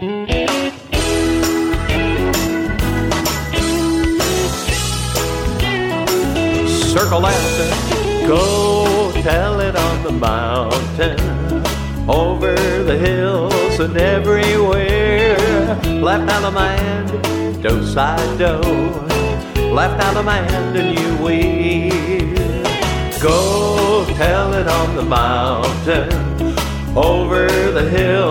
Circle laughter, go tell it on the mountain, over the hills and everywhere. Laugh now the man, do side do. Laugh now the man and you will. Go tell it on the mountain, over the hills.